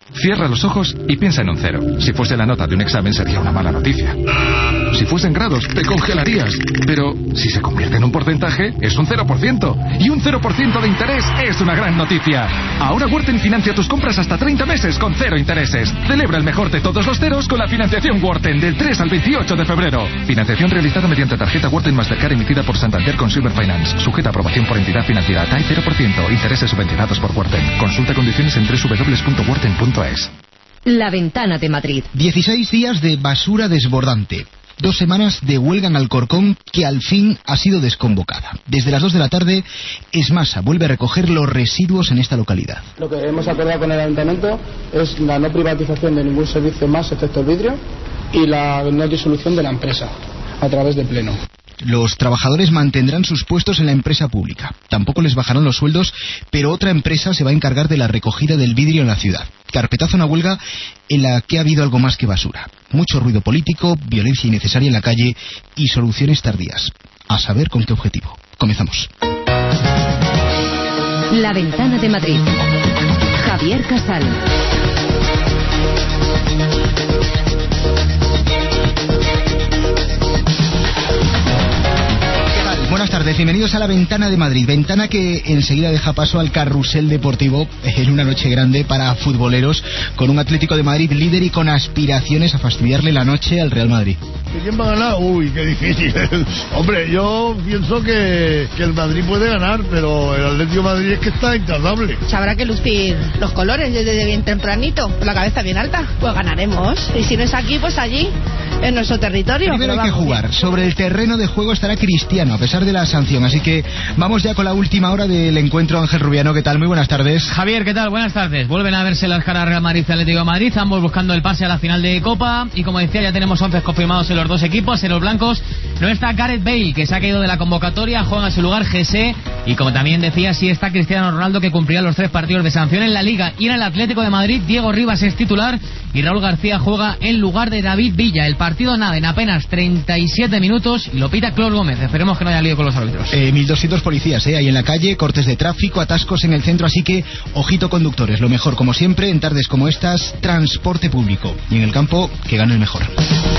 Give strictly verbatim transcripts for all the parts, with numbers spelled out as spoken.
Cierra los ojos y piensa en un cero. Si fuese la nota de un examen sería una mala noticia. Si fuesen grados, te congelarías. Pero si se convierte en un porcentaje, es un cero por ciento. Y un cero por ciento de interés es una gran noticia. Ahora Worten financia tus compras hasta treinta meses con cero intereses. Celebra el mejor de todos los ceros con la financiación Worten del tres al veintiocho de febrero. Financiación realizada mediante tarjeta Worten Mastercard emitida por Santander Consumer Finance. Sujeta a aprobación por entidad financiera. T A E cero por ciento. Intereses subvencionados por Worten. Consulta condiciones en doble u doble u doble u punto worten punto es. La Ventana de Madrid. dieciséis días de basura desbordante. Dos semanas de huelga en Alcorcón que al fin ha sido desconvocada. Desde las dos de la tarde, Esmasa vuelve a recoger los residuos en esta localidad. Lo que hemos acordado con el Ayuntamiento es la no privatización de ningún servicio más excepto el vidrio y la no disolución de la empresa a través de pleno. Los trabajadores mantendrán sus puestos en la empresa pública. Tampoco les bajarán los sueldos, pero otra empresa se va a encargar de la recogida del vidrio en la ciudad. Carpetazo a una huelga en la que ha habido algo más que basura. Mucho ruido político, violencia innecesaria en la calle y soluciones tardías. A saber con qué objetivo. Comenzamos. La Ventana de Madrid. Javier Casal. Buenas tardes, bienvenidos a La Ventana de Madrid. Ventana que enseguida deja paso al carrusel deportivo en una noche grande para futboleros, con un Atlético de Madrid líder y con aspiraciones a fastidiarle la noche al Real Madrid. ¿Quién va a ganar? Uy, qué difícil. Hombre, yo pienso que, que el Madrid puede ganar, pero el Atlético de Madrid es que está intratable. Pues habrá que lucir los colores desde bien tempranito, con la cabeza bien alta. Pues ganaremos. Y si no es aquí, pues allí, en nuestro territorio. Primero hay que jugar. Bien. Sobre el terreno de juego estará Cristiano, a pesar de la sanción. Así que vamos ya con la última hora del encuentro. Ángel Rubiano, ¿qué tal? Muy buenas tardes. Javier, ¿qué tal? Buenas tardes. Vuelven a verse las caras Real Madrid y Atlético de Madrid, ambos buscando el pase a la final de Copa. Y como decía, ya tenemos once confirmados en los dos equipos. En los blancos no está Gareth Bale, que se ha caído de la convocatoria, juega en su lugar Jesse. Y como también decía, sí está Cristiano Ronaldo, que cumplirá los tres partidos de sanción en la Liga. Y en el Atlético de Madrid, Diego Rivas es titular y Raúl García juega en lugar de David Villa. El partido nada, en apenas treinta y siete minutos, y lo pita Clos Gómez. Esperemos que no haya lío con los árbitros. Eh, mil doscientos policías, ¿eh? Ahí en la calle, cortes de tráfico, atascos en el centro, así que ojito conductores. Lo mejor, como siempre, en tardes como estas, transporte público. Y en el campo, que gane el mejor.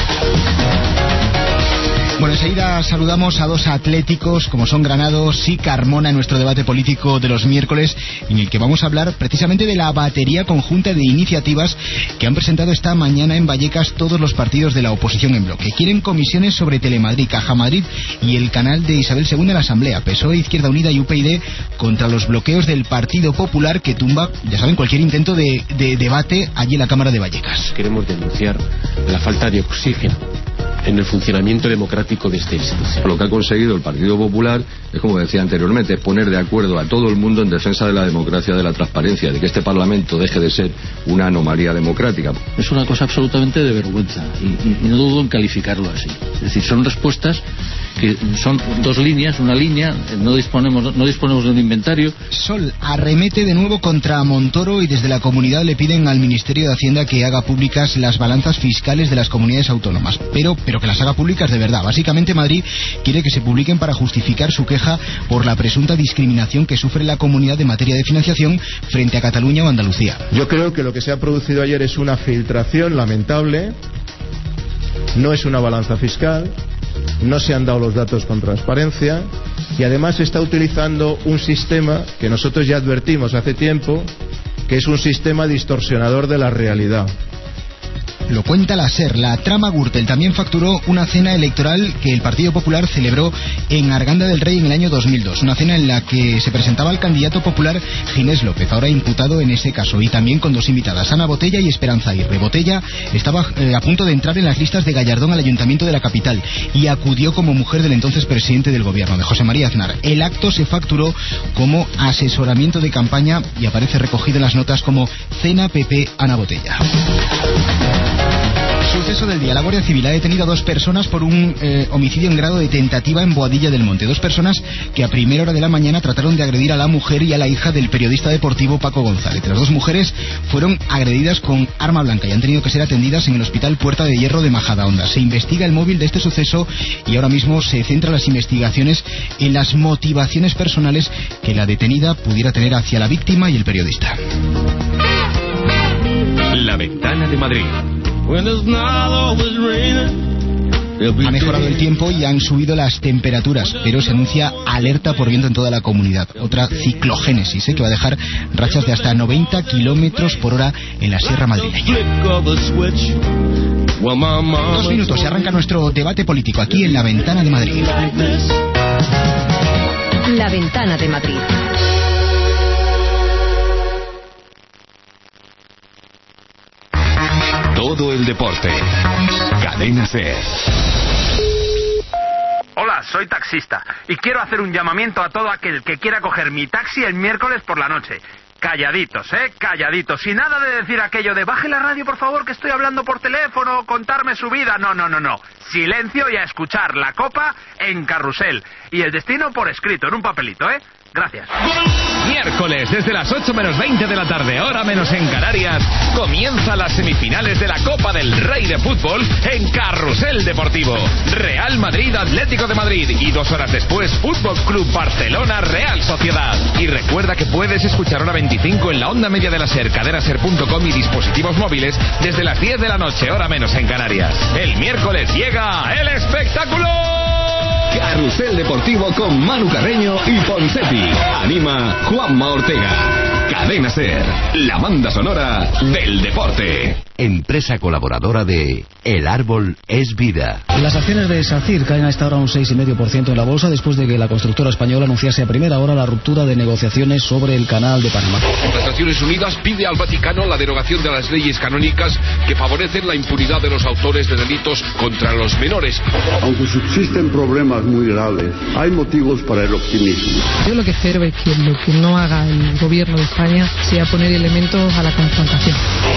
Bueno, enseguida saludamos a dos atléticos como son Granados y Carmona en nuestro debate político de los miércoles, en el que vamos a hablar precisamente de la batería conjunta de iniciativas que han presentado esta mañana en Vallecas todos los partidos de la oposición en bloque. Quieren comisiones sobre Telemadrid, Caja Madrid y el canal de Isabel segunda en la Asamblea. P S O E, Izquierda Unida y U P yD contra los bloqueos del Partido Popular que tumba, ya saben, cualquier intento de, de debate allí en la Cámara de Vallecas. Queremos denunciar la falta de oxígeno en el funcionamiento democrático de esta institución. Lo que ha conseguido el Partido Popular es, como decía anteriormente, poner de acuerdo a todo el mundo en defensa de la democracia, de la transparencia, de que este Parlamento deje de ser una anomalía democrática. Es una cosa absolutamente de vergüenza y, y, y no dudo en calificarlo así. Es decir, son respuestas que son dos líneas, una línea, no disponemos no disponemos de un inventario. Sol arremete de nuevo contra Montoro y desde la comunidad le piden al Ministerio de Hacienda que haga públicas las balanzas fiscales de las comunidades autónomas, pero, pero que las haga públicas de verdad. Básicamente Madrid quiere que se publiquen para justificar su queja por la presunta discriminación que sufre la comunidad en materia de financiación frente a Cataluña o Andalucía. Yo creo que lo que se ha producido ayer es una filtración lamentable, no es una balanza fiscal, no se han dado los datos con transparencia y además se está utilizando un sistema que nosotros ya advertimos hace tiempo, que es un sistema distorsionador de la realidad. Lo cuenta la SER. La trama Gürtel también facturó una cena electoral que el Partido Popular celebró en Arganda del Rey en el año dos mil dos. Una cena en la que se presentaba el candidato popular Ginés López, ahora imputado en ese caso, y también con dos invitadas, Ana Botella y Esperanza Aguirre. Botella estaba eh, a punto de entrar en las listas de Gallardón al Ayuntamiento de la capital y acudió como mujer del entonces presidente del gobierno, de José María Aznar. El acto se facturó como asesoramiento de campaña y aparece recogido en las notas como Cena P P Ana Botella. Suceso del día. La Guardia Civil ha detenido a dos personas por un eh, homicidio en grado de tentativa en Boadilla del Monte. Dos personas que a primera hora de la mañana trataron de agredir a la mujer y a la hija del periodista deportivo Paco González. Las dos mujeres fueron agredidas con arma blanca y han tenido que ser atendidas en el Hospital Puerta de Hierro de Majadahonda. Se investiga el móvil de este suceso y ahora mismo se centran las investigaciones en las motivaciones personales que la detenida pudiera tener hacia la víctima y el periodista. de Madrid. Ha mejorado el tiempo y han subido las temperaturas, pero se anuncia alerta por viento en toda la comunidad. Otra ciclogénesis, ¿eh? que va a dejar rachas de hasta noventa kilómetros por hora en la sierra madrileña. Dos minutos, se arranca nuestro debate político aquí en La Ventana de Madrid. La Ventana de Madrid. Todo el deporte. Cadena SER. Hola, soy taxista y quiero hacer un llamamiento a todo aquel que quiera coger mi taxi el miércoles por la noche. Calladitos, ¿eh? Calladitos. Y nada de decir aquello de baje la radio, por favor, que estoy hablando por teléfono, contarme su vida. No, no, no, no. Silencio y a escuchar la copa en carrusel. Y el destino por escrito, en un papelito, ¿eh? Gracias. Miércoles, desde las ocho menos veinte de la tarde, hora menos en Canarias, comienza las semifinales de la Copa del Rey de Fútbol en Carrusel Deportivo. Real Madrid, Atlético de Madrid y dos horas después, Fútbol Club Barcelona, Real Sociedad. Y recuerda que puedes escuchar hora veinticinco en la onda media de la SER, cadena ser punto com y dispositivos móviles desde las diez de la noche, hora menos en Canarias. El miércoles llega el espectáculo. Carrusel Deportivo con Manu Carreño y Ponseti. Anima Juanma Ortega. Cadena SER, la banda sonora del deporte. Empresa colaboradora de El Árbol es Vida. Las acciones de SACIR caen a esta hora un seis coma cinco por ciento en la bolsa después de que la constructora española anunciase a primera hora la ruptura de negociaciones sobre el Canal de Panamá. Las Naciones Unidas pide al Vaticano la derogación de las leyes canónicas que favorecen la impunidad de los autores de delitos contra los menores. Aunque subsisten problemas muy graves, hay motivos para el optimismo. Yo lo que espero es que lo que no haga el gobierno de España sea poner elementos a la confrontación.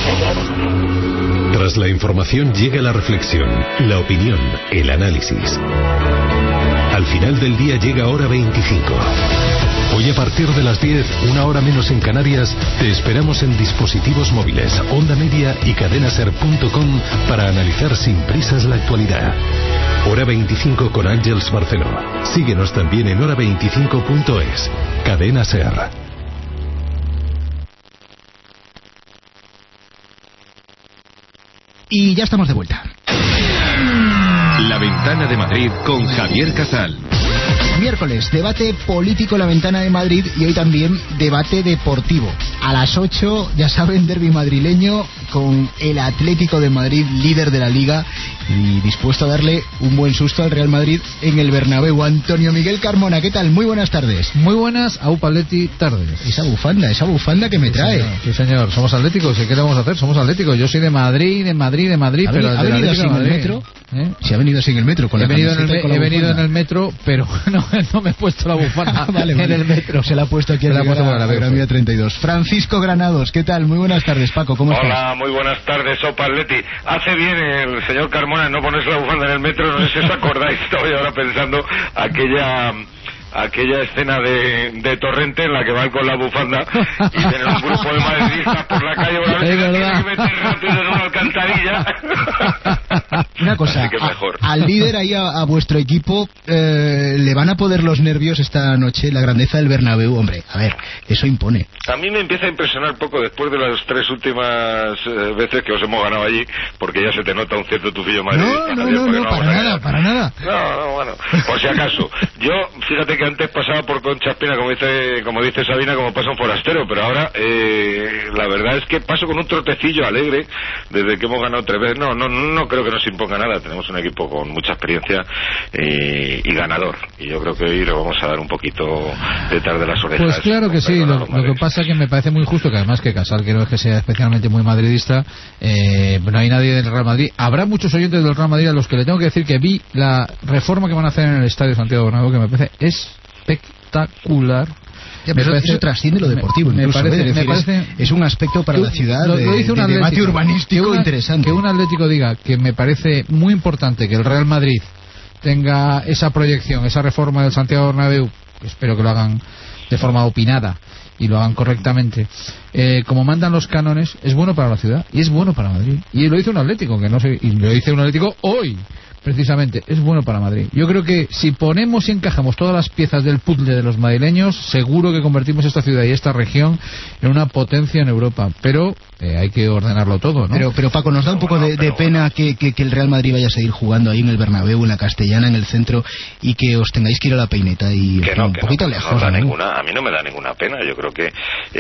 Tras la información llega la reflexión, la opinión, el análisis. Al final del día llega hora veinticinco. Hoy a partir de las diez, una hora menos en Canarias, te esperamos en dispositivos móviles, onda media y cadena ser punto com para analizar sin prisas la actualidad. Hora veinticinco con Ángels Barceló. Síguenos también en hora veinticinco punto es. Cadena SER. Y ya estamos de vuelta. La Ventana de Madrid con Javier Casal. Miércoles, debate político en La Ventana de Madrid y hoy también debate deportivo. A las ocho, ya saben, derbi madrileño con el Atlético de Madrid, líder de la Liga y dispuesto a darle un buen susto al Real Madrid en el Bernabéu. Antonio Miguel Carmona, ¿qué tal? Muy buenas tardes. Muy buenas, Aupa Atleti, tardes. Esa bufanda, esa bufanda que me sí, trae. Señor. Sí, señor, somos atléticos, ¿y qué le vamos a hacer? Somos atléticos. Yo soy de Madrid, de Madrid, de Madrid, ¿Ha pero venido, ¿ha venido sin el metro? ¿Eh? Si ha venido sin el metro, con he la venido en el, con la He venido bufanda. en el metro, pero no, no me he puesto la bufanda vale, vale. en el metro. Se la ha puesto aquí Se en la la ha puesto por la Gran Vía treinta y dos. Francisco Granados, ¿qué tal? Muy buenas tardes, Paco, ¿cómo estás? Hola, muy buenas tardes, Sopa Atleti. Hace bien el señor Carmona en no ponerse la bufanda en el metro, no sé si os acordáis, estoy ahora pensando aquella... aquella escena de, de Torrente en la que van con la bufanda y tienen un grupo de madridistas por la calle por la es verdad. tienen que meter rápido en una alcantarilla. Una cosa, que mejor. A, al líder ahí, a, a vuestro equipo, eh, ¿le van a poder los nervios esta noche? La grandeza del Bernabéu, hombre, a ver, eso impone. A mí me empieza a impresionar poco después de las tres últimas eh, veces que os hemos ganado allí, porque ya se te nota un cierto tufillo madridista. No, no, no, no, para nada, para nada. No, no, bueno, por si acaso. Yo, fíjate que antes pasaba por Concha Espina, como dice, como dice Sabina, como pasa un forastero, pero ahora eh, la verdad es que paso con un trotecillo alegre desde que hemos ganado tres veces. No, no, no creo que nos imponga nada. Tenemos un equipo con mucha experiencia eh, y ganador. Y yo creo que hoy le vamos a dar un poquito detrás de las orejas. Pues claro que sí. Lo, lo que pasa es que me parece muy justo que además que Casal, que no es que sea especialmente muy madridista, eh, no hay nadie del Real Madrid. Habrá muchos oyentes del Real Madrid a los que le tengo que decir que vi la reforma que van a hacer en el Estadio Santiago Bernabéu, que me parece espectacular. Ya, pero parece, eso trasciende lo deportivo, me incluso, parece, ¿eh? Es, me decir, parece, es, es un aspecto para que, la ciudad lo, de, lo dice un de atlético, debate urbanístico que una, interesante. Que un Atlético diga que me parece muy importante que el Real Madrid tenga esa proyección, esa reforma del Santiago Bernabéu, espero que lo hagan de forma opinada y lo hagan correctamente, eh, como mandan los cánones, es bueno para la ciudad y es bueno para Madrid. Y lo dice un Atlético, que no sé, y lo dice un Atlético hoy, precisamente, es bueno para Madrid. Yo creo que si ponemos y encajamos todas las piezas del puzzle de los madrileños, seguro que convertimos esta ciudad y esta región en una potencia en Europa. Pero eh, hay que ordenarlo todo, ¿no? Pero, pero Paco, nos da un poco de, de pena que, que, que el Real Madrid vaya a seguir jugando ahí en el Bernabéu, en la Castellana, en el centro, y que os tengáis que ir a la Peineta y que no, un que poquito no, lejos. No da ¿no? ninguna, a mí no me da ninguna pena. Yo creo que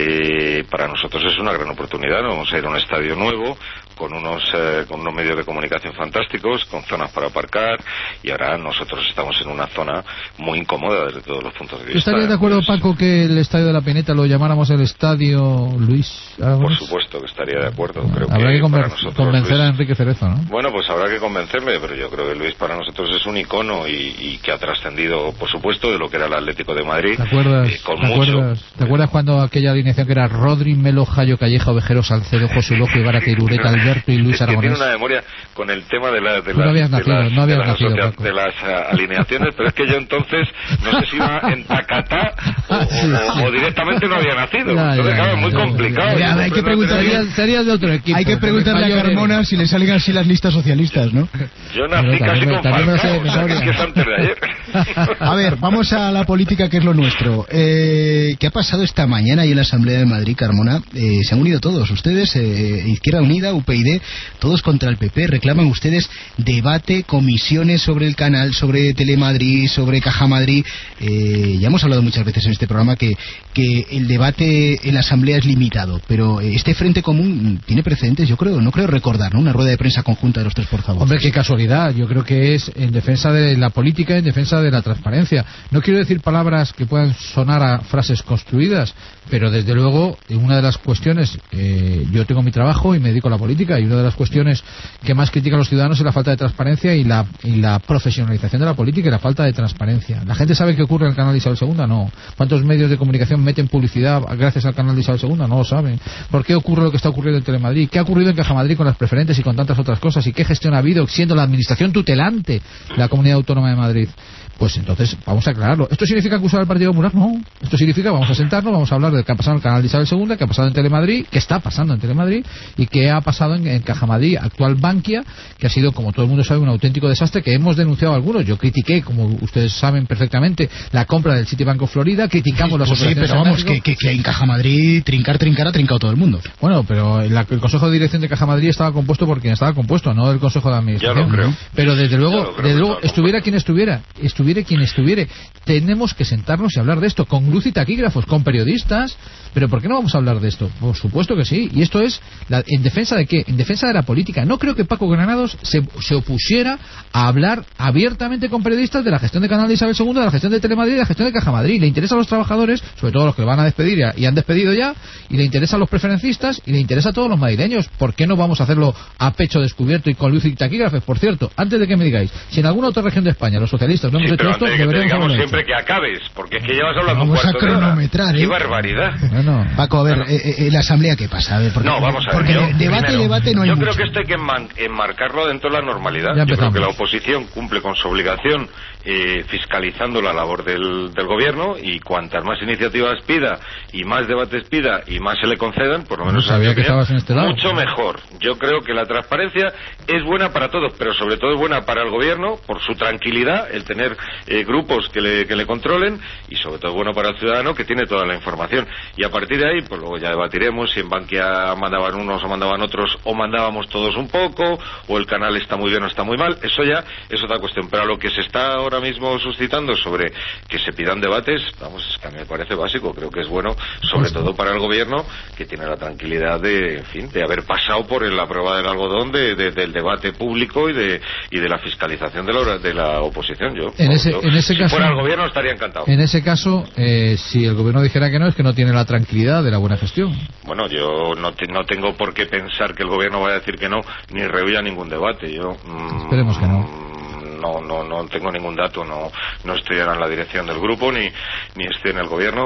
eh, para nosotros es una gran oportunidad. Vamos a ir a un estadio nuevo, con unos eh, con unos medios de comunicación fantásticos, con zonas para aparcar, y ahora nosotros estamos en una zona muy incómoda desde todos los puntos de vista. ¿Estarías de acuerdo, Paco, que el estadio de la Peineta lo llamáramos el estadio Luis Aragonés? Por supuesto que estaría de acuerdo. Creo Habrá que, que conven- para nosotros, convencer Luis, a Enrique Cerezo, ¿no? Bueno, pues habrá que convencerle, pero yo creo que Luis para nosotros es un icono y, y que ha trascendido, por supuesto, de lo que era el Atlético de Madrid. ¿Te acuerdas, eh, con ¿te mucho. acuerdas, ¿te acuerdas cuando aquella alineación que era Rodri, Melo, Jayo, Calleja, Ovejero, Salcedo, José López, Ibarra, Irureta, Alberto y Luis Es que tiene Aragonés? una memoria con el tema de, la, de, Tú no las, habías de nacido, las, no habías de las, nacido, asocia- Paco. de las uh, alineaciones, pero es que yo entonces no sé si iba en Tacatá o, o, Sí, sí. o directamente no había nacido. Ya, Entonces, ya, claro, ya, es muy ya, complicado. ya, Yo hay que siempre preguntarle, tenía- serías, serías de otro equipo. Hay que preguntarle a Mayor Carmona eres. si le salen así las listas socialistas, ¿no? Yo nací Pero casi también me- con también me lo sé de Falcao, o sea, que es memoria. que es antes de ayer. A ver, vamos a la política, que es lo nuestro. Eh, ¿Qué ha pasado esta mañana ahí en la Asamblea de Madrid, Carmona? Eh, se han unido todos ustedes, eh, Izquierda Unida, U P y D, todos contra el P P. Reclaman ustedes debate, comisiones sobre el canal, sobre Telemadrid, sobre Caja Madrid. Eh, ya hemos hablado muchas veces en este programa que, que el debate en la Asamblea es limitado, pero este Frente Común tiene precedentes, yo creo, no creo recordar, ¿no? Una rueda de prensa conjunta de los tres portavoces. Hombre, qué casualidad. Yo creo que es en defensa de la política, en defensa de la transparencia. No quiero decir palabras que puedan sonar a frases construidas, pero desde luego, una de las cuestiones, eh, yo tengo mi trabajo y me dedico a la política, y una de las cuestiones que más critican los ciudadanos es la falta de transparencia y la, y la profesionalización de la política y la falta de transparencia. ¿La gente sabe qué ocurre en el canal de Isabel segunda? No. ¿Cuántos medios de comunicación meten publicidad gracias al canal de Isabel segunda? No lo saben. ¿Por qué ocurre lo que está ocurriendo en Telemadrid? ¿Qué ha ocurrido en Caja Madrid con las preferentes y con tantas otras cosas? ¿Y qué gestión ha habido siendo la administración tutelante de la Comunidad Autónoma de Madrid? Pues entonces vamos a aclararlo. ¿Esto significa acusar al Partido Popular? No. Esto significa vamos a sentarnos, vamos a hablar de qué ha pasado en el canal de Isabel segunda, qué ha pasado en Telemadrid, qué está pasando en Telemadrid y qué ha pasado en, en Caja Madrid, actual Bankia, que ha sido, como todo el mundo sabe, un auténtico desastre que hemos denunciado algunos. Yo critiqué, como ustedes saben perfectamente, la compra del Citibank of Florida, criticamos las Pues sí, operaciones pero en vamos, México. que, que, que en Caja Madrid trincar, trincar ha trincado todo el mundo. Bueno, pero la- el Consejo de Dirección de Caja Madrid estaba compuesto por quien estaba compuesto, no el Consejo de Administración. Ya lo creo. Pero desde Ya luego, lo creo desde que luego estaba estuviera quien estuviera, estuviera quien estuviere, tenemos que sentarnos y hablar de esto, con luz y taquígrafos, con periodistas. Pero ¿por qué no vamos a hablar de esto? Por supuesto que sí. ¿Y esto es la- en defensa de qué? En defensa de la política. No creo que Paco Granados se, se opusiera a hablar abiertamente con periodistas de la gestión de Canal de Isabel segunda, de la gestión de Telemadrid y de la gestión de Caja Madrid. Le interesa a los trabajadores, sobre todo a los que van a despedir y, a- y han despedido ya, y le interesa a los preferencistas y le interesa a todos los madrileños. ¿Por qué no vamos a hacerlo a pecho descubierto y con luz y taquígrafos? Por cierto, antes de que me digáis, si en alguna otra región de España los socialistas no hemos Sí, hecho pero esto, antes de que te deberíamos digamos haberlo siempre hecho. que acabes, porque es que llevas hablando Vamos un a cuarto de hora. cronometrar, ¿eh? ¡Qué barbaridad! Bueno, Paco, a ver, eh, eh, ¿la Asamblea qué pasa? A ver, porque, No, vamos a ver. porque yo, de- debate, primero, debate no hay Yo mucho. creo que esto hay que enman- enmarcarlo dentro de la normalidad. Ya Yo creo empezamos. que la oposición cumple con su obligación eh, fiscalizando la labor del, del gobierno, y cuantas más iniciativas pida y más debates pida y más se le concedan, por lo menos No sabía en mi que opinión, estabas en este lado. mucho mejor. Yo creo que la transparencia es buena para todos, pero sobre todo es buena para el gobierno por su tranquilidad, el tener eh, grupos que le, que le controlen, y sobre todo es bueno para el ciudadano que tiene toda la información. Y a partir de ahí, pues luego ya debatiremos si en Bankia mandaban unos o mandaban otros, o mandábamos todos un poco, o el canal está muy bien o está muy mal. Eso ya es otra cuestión. Pero a lo que se está ahora mismo suscitando sobre que se pidan debates, vamos, es que a mí me parece básico. Creo que es bueno, sobre todo para el gobierno, que tiene la tranquilidad de, en fin, de haber pasado por la prueba del algodón de, de- del debate público y de y de la fiscalización de la, de la oposición. Yo, En ese- yo, en ese si caso- fuera el gobierno estaría encantado. En ese caso, eh, si el gobierno dijera que no, es que no tiene la tranquilidad de la buena gestión. Bueno, yo no, te- no tengo por qué pensar que el gobierno vaya a decir que no, ni rehuya ningún debate. Yo mm, Esperemos que no. no, no, no tengo ningún dato, no, no estoy ahora en la dirección del grupo, ni, ni estoy en el gobierno,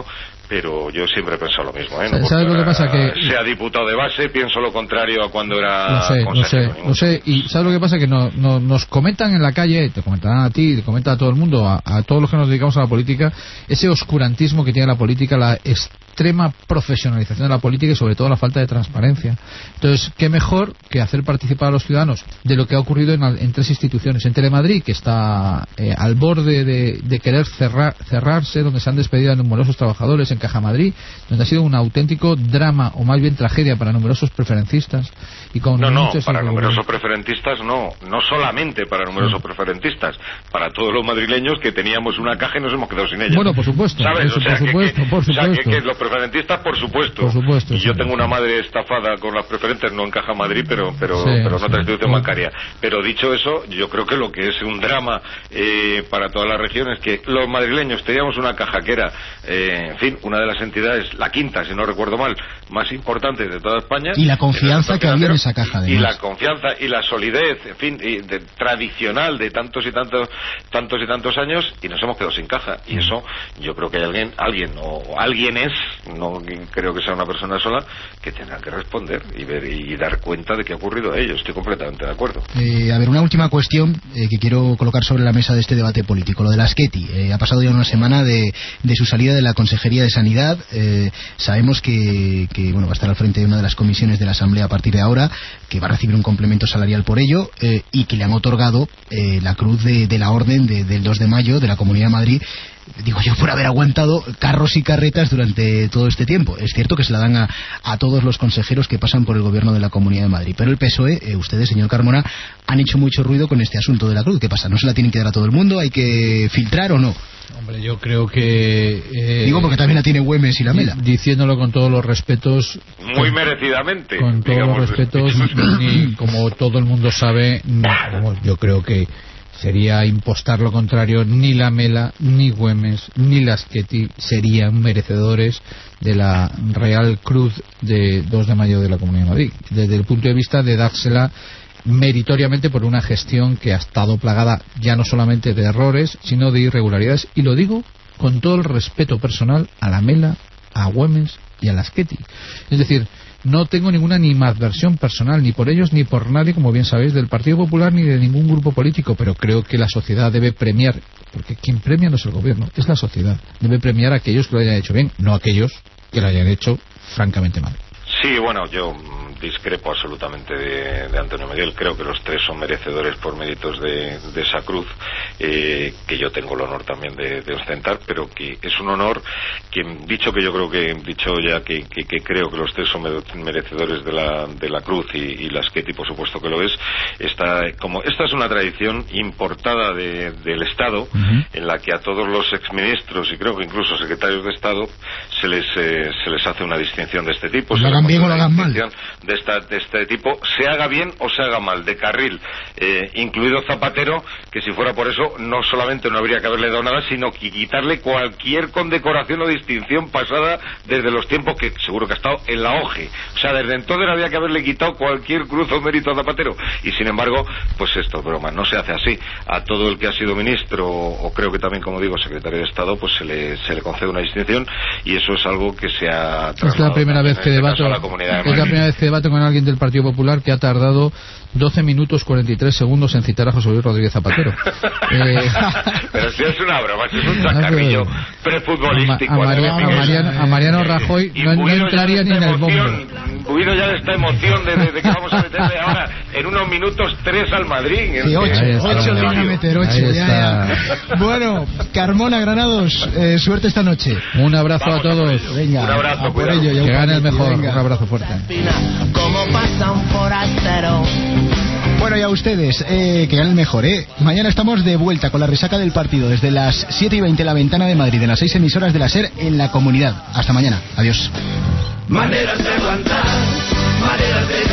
pero yo siempre he pensado lo mismo, ¿eh? No, ¿sabes lo que pasa? Que sea diputado de base, pienso lo contrario a cuando era lo sé, lo sé, lo sé, y ¿sabes lo que pasa? Que no, no, nos comentan en la calle, te comentarán a ti, te comentan a todo el mundo, a, a todos los que nos dedicamos a la política, ese oscurantismo que tiene la política, la extrema profesionalización de la política y sobre todo la falta de transparencia. Entonces, ¿qué mejor que hacer participar a los ciudadanos de lo que ha ocurrido en, en tres instituciones? En Telemadrid, que está eh, al borde de, de querer cerrar, cerrarse, donde se han despedido a numerosos trabajadores, en Caja Madrid, donde ha sido un auténtico drama, o más bien tragedia, para numerosos preferencistas. Y con no, no, muchos para numerosos preferentistas no, no solamente para numerosos preferentistas, para todos los madrileños que teníamos una caja y nos hemos quedado sin ella. Bueno, por supuesto. ¿Sabes? Por, o sea, por supuesto, que, por supuesto. O sea, que, que los preferentistas, por supuesto. Por supuesto. Y yo sí. tengo una madre estafada con las preferentes, no en Caja Madrid, pero pero, Sí, pero en otra sí. institución bancaria. Pero dicho eso, yo creo que lo que es un drama eh, para toda la región es que los madrileños teníamos una caja que era, eh, en fin, una de las entidades, la quinta, si no recuerdo mal, más importante de toda España. Y la confianza que había en esa caja, además. Y la confianza y la solidez, en fin, y de, tradicional de tantos y tantos tantos y tantos años, y nos hemos quedado sin caja. Y eso, yo creo que hay alguien, alguien o alguien es, no creo que sea una persona sola, que tendrá que responder y ver y dar cuenta de que ha ocurrido a ello. Estoy completamente de acuerdo. Eh, a ver, una última cuestión eh, que quiero colocar sobre la mesa de este debate político, lo de la Sketi. Eh, ha pasado ya una semana de, de su salida de la Consejería de Sanidad. Eh, sabemos que, que bueno, va a estar al frente de una de las comisiones de la Asamblea a partir de ahora, que va a recibir un complemento salarial por ello, eh, y que le han otorgado eh, la cruz de, de la Orden de, del dos de mayo de la Comunidad de Madrid, digo yo, por haber aguantado carros y carretas durante todo este tiempo. Es cierto que se la dan a, a todos los consejeros que pasan por el gobierno de la Comunidad de Madrid, pero el P S O E, eh, ustedes, señor Carmona, han hecho mucho ruido con este asunto de la cruz. ¿Qué pasa? ¿No se la tienen que dar a todo el mundo? ¿Hay que filtrar o no? Hombre, yo creo que... Eh, digo porque también la tiene Güemes y la Mela. Diciéndolo con todos los respetos... Muy merecidamente. Con todos digamos, los respetos, ni, como todo el mundo sabe, no, yo creo que sería impostar lo contrario. Ni la Mela, ni Güemes, ni la Sketi serían merecedores de la Real Cruz de dos de mayo de la Comunidad de Madrid, desde el punto de vista de dársela meritoriamente por una gestión que ha estado plagada ya no solamente de errores, sino de irregularidades, y lo digo con todo el respeto personal a la Mela, a Güemes y a la Sketi. Es decir, no tengo ninguna animadversión personal, ni por ellos ni por nadie, como bien sabéis, del Partido Popular ni de ningún grupo político, pero creo que la sociedad debe premiar, porque quien premia no es el gobierno, es la sociedad. Debe premiar a aquellos que lo hayan hecho bien, no a aquellos que lo hayan hecho francamente mal. Sí, bueno, yo discrepo absolutamente de, de Antonio Miguel. Creo que los tres son merecedores por méritos de, de esa cruz, eh, que yo tengo el honor también de, de ostentar, pero que es un honor que, dicho que yo creo que, dicho ya que, que, que creo que los tres son merecedores de la, de la cruz, y, y la Sketi por supuesto que lo es. Esta, como, esta es una tradición importada de, del Estado, uh-huh. en la que a todos los exministros y creo que incluso secretarios de Estado se les, eh, se les hace una distinción de este tipo. Lo hagan bien o lo hagan mal. De, esta, de este tipo, se haga bien o se haga mal, de carril, eh, incluido Zapatero, que si fuera por eso no solamente no habría que haberle dado nada, sino que quitarle cualquier condecoración o distinción pasada desde los tiempos que seguro que ha estado en la O G E. O sea, desde entonces había que haberle quitado cualquier cruz o mérito a Zapatero, y sin embargo, pues esto es broma, no se hace así. A todo el que ha sido ministro, o creo que también, como digo, secretario de Estado, pues se le, se le concede una distinción, y eso es algo que se ha es la primera vez que debato a la Comunidad de Madrid. Es la primera vez que debato con alguien del Partido Popular que ha tardado doce minutos cuarenta y tres segundos en citar a José Luis Rodríguez Zapatero. eh... Pero si es una broma, si es un chacarrillo prefutbolístico. A, a, Maria, a, Mariano, a Mariano Rajoy y, y no, no entraría ni en el bombo. Buido ya de esta emoción de, de, de que vamos a meterle ahora en unos minutos tres al Madrid. Sí, ocho, ocho le van a meter, ocho. Ya, ya. Bueno, Carmona, Granados, eh, suerte esta noche. Un abrazo vamos a todos. Venga, un abrazo, por ello, que gane el mejor. Venga. Un abrazo fuerte. Como pasa un forastero. Bueno, y a ustedes, eh, que ganen el mejor, ¿eh? Mañana estamos de vuelta con la resaca del partido desde las siete y veinte en la Ventana de Madrid, en las seis emisoras de la SER en la comunidad. Hasta mañana. Adiós. Maneras de aguantar, maneras de